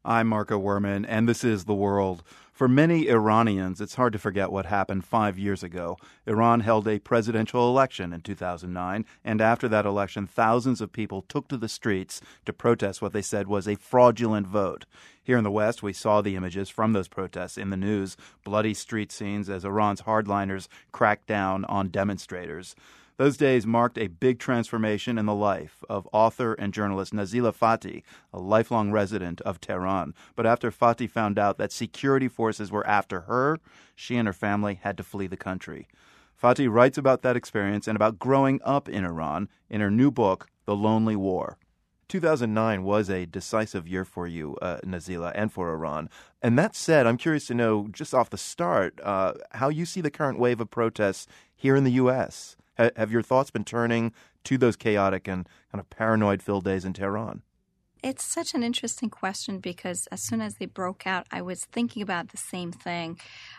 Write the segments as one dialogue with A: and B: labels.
A: I'm Marco Werman, and this is The World. For many Iranians, it's hard to forget what happened 5 years ago. Iran held a presidential election in 2009, and after that election, thousands of people took to the streets to protest what they said was a fraudulent vote. Here in the West, we saw the images from those protests in the news, bloody street scenes as Iran's hardliners cracked down on demonstrators. Those days marked a big transformation in the life of author and journalist Nazila Fateh, a lifelong resident of Tehran. But after Fateh found out that security forces were after her, she and her family had to flee the country. Fateh writes about that experience and about growing up in Iran in her new book, The Lonely War. 2009 was a decisive year for you, Nazila, and for Iran. And that said, I'm curious to know, just off the start, how you see the current wave of protests here in the U.S. Have your thoughts been turning to those chaotic and kind of paranoid-filled days in Tehran?
B: It's such an interesting question because as soon as they broke out, I was thinking about the same thing.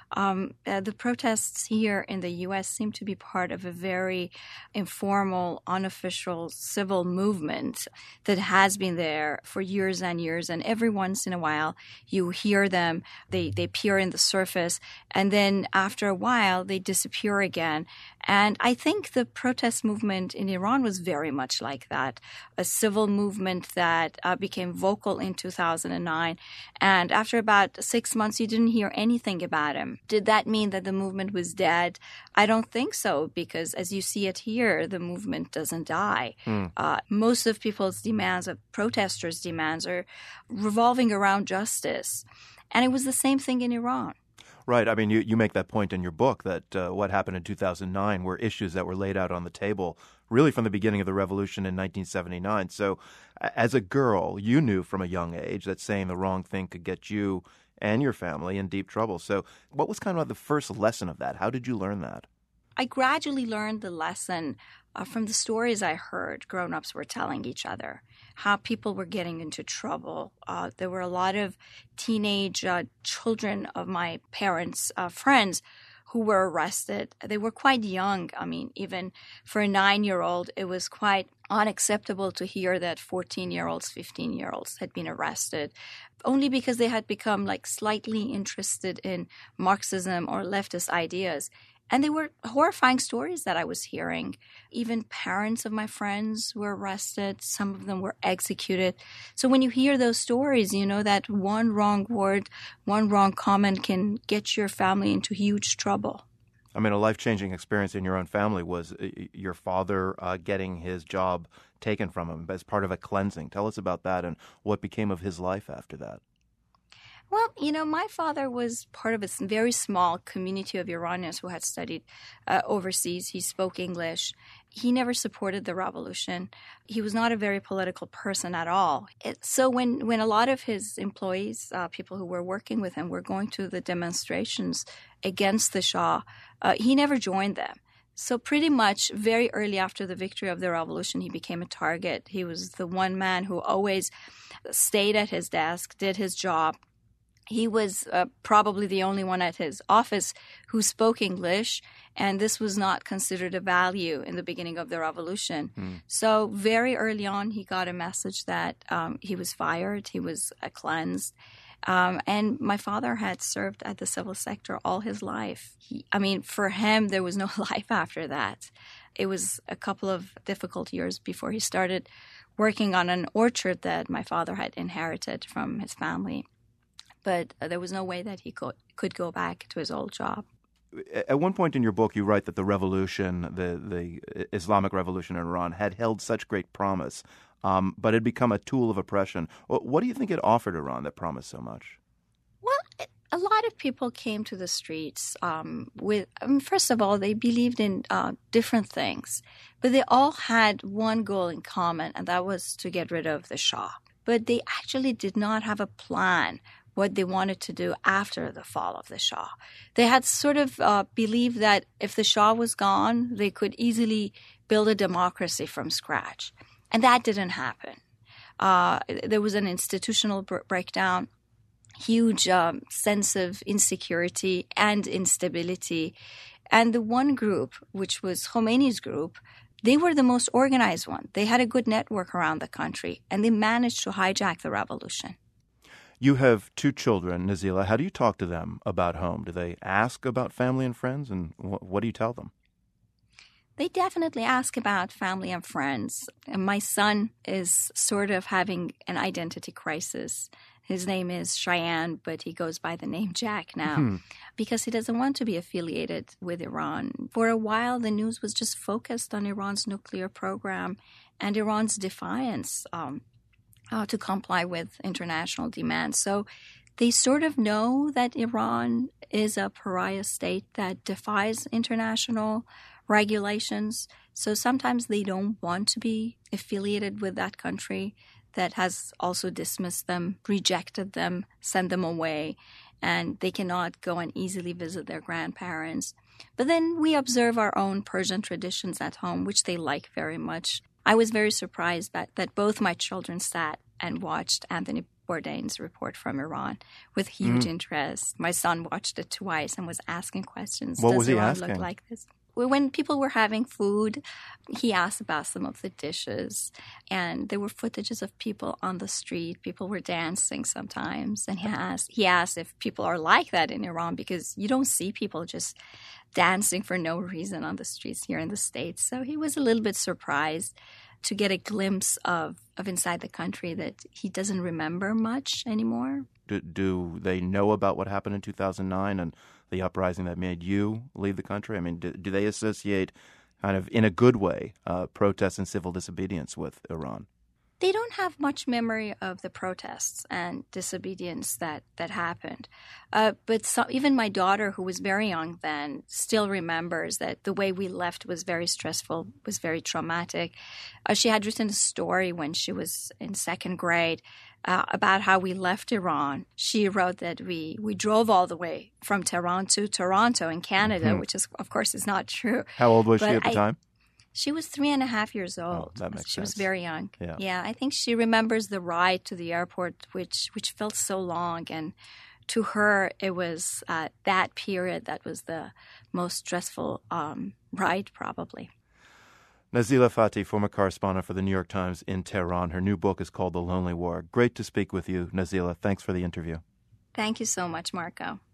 B: The protests here in the U.S. seem to be part of a very informal, unofficial civil movement that has been there for years and years. And every once in a while, you hear them, they appear in the surface, and then after a while, they disappear again. And I think the protest movement in Iran was very much like that, a civil movement that became vocal in 2009. And after about 6 months, you didn't hear anything about him. Did that mean that the movement was dead? I don't think so, because as you see it here, the movement doesn't die. Most of people's demands, of protesters' demands, are revolving around justice. And it was the same thing in Iran.
A: Right. I mean, you make that point in your book that what happened in 2009 were issues that were laid out on the table really from the beginning of the revolution in 1979. So as a girl, you knew from a young age that saying the wrong thing could get you and your family in deep trouble. So what was kind of the first lesson of that? How did you learn that?
B: I gradually learned the lesson from the stories I heard grown-ups were telling each other, how people were getting into trouble. There were a lot of teenage children of my parents' friends who were arrested. They were quite young. I mean, even for a 9-year-old, it was quite unacceptable to hear that 14-year-olds, 15-year-olds had been arrested only because they had become like slightly interested in Marxism or leftist ideas. And they were horrifying stories that I was hearing. Even parents of my friends were arrested. Some of them were executed. So when you hear those stories, you know that one wrong word, one wrong comment can get your family into huge trouble.
A: I mean, a life-changing experience in your own family was your father getting his job taken from him as part of a cleansing. Tell us about that and what became of his life after that.
B: Well, you know, my father was part of a very small community of Iranians who had studied overseas. He spoke English. He never supported the revolution. He was not a very political person at all. So when a lot of his employees, people who were working with him, were going to the demonstrations against the Shah, he never joined them. So pretty much very early after the victory of the revolution, he became a target. He was the one man who always stayed at his desk, did his job. He was probably the only one at his office who spoke English, and this was not considered a value in the beginning of the revolution. So very early on, he got a message that he was fired, he was cleansed. And my father had served at the civil sector all his life. For him, there was no life after that. It was a couple of difficult years before he started working on an orchard that my father had inherited from his family. But there was no way that he could go back to his old job.
A: At one point in your book, you write that the revolution, the Islamic revolution in Iran, had held such great promise, but had become a tool of oppression. What do you think it offered Iran that promised so much?
B: Well, a lot of people came to the streets first of all, they believed in different things, but they all had one goal in common, and that was to get rid of the Shah. But they actually did not have a plan what they wanted to do after the fall of the Shah. They had sort of believed that if the Shah was gone, they could easily build a democracy from scratch. And that didn't happen. There was an institutional breakdown, huge sense of insecurity and instability. And the one group, which was Khomeini's group, they were the most organized one. They had a good network around the country, and they managed to hijack the revolution.
A: You have two children, Nazila. How do you talk to them about home? Do they ask about family and friends, and what do you tell them?
B: They definitely ask about family and friends. And my son is sort of having an identity crisis. His name is Cheyenne, but he goes by the name Jack now because he doesn't want to be affiliated with Iran. For a while, the news was just focused on Iran's nuclear program and Iran's defiance to comply with international demands. So they sort of know that Iran is a pariah state that defies international regulations. So sometimes they don't want to be affiliated with that country that has also dismissed them, rejected them, sent them away, and they cannot go and easily visit their grandparents. But then we observe our own Persian traditions at home, which they like very much. I was very surprised that both my children sat and watched Anthony Bourdain's report from Iran with huge interest. My son watched it twice and was asking questions.
A: What
B: Does
A: was he
B: Iran
A: asking?
B: look like this? When people were having food, he asked about some of the dishes, and there were footages of people on the street. People were dancing sometimes, and he asked if people are like that in Iran, because you don't see people just dancing for no reason on the streets here in the States. So he was a little bit surprised to get a glimpse of inside the country that he doesn't remember much anymore.
A: Do they know about what happened in 2009 and the uprising that made you leave the country? I mean, do they associate, kind of in a good way, protests and civil disobedience with Iran?
B: They don't have much memory of the protests and disobedience that happened. But even my daughter, who was very young then, still remembers that the way we left was very stressful, was very traumatic. She had written a story when she was in second grade about how we left Iran. She wrote that we drove all the way from Tehran to Toronto in Canada, which is, of course, is not true.
A: How old was she at the time?
B: She was 3.5 years old.
A: Oh, that makes sense.
B: She was very young.
A: Yeah,
B: I think she remembers the ride to the airport, which felt so long. And to her, it was that period that was the most stressful ride, probably.
A: Nazila Fathi, former correspondent for the New York Times in Tehran. Her new book is called The Lonely War. Great to speak with you, Nazila. Thanks for the interview.
B: Thank you so much, Marco.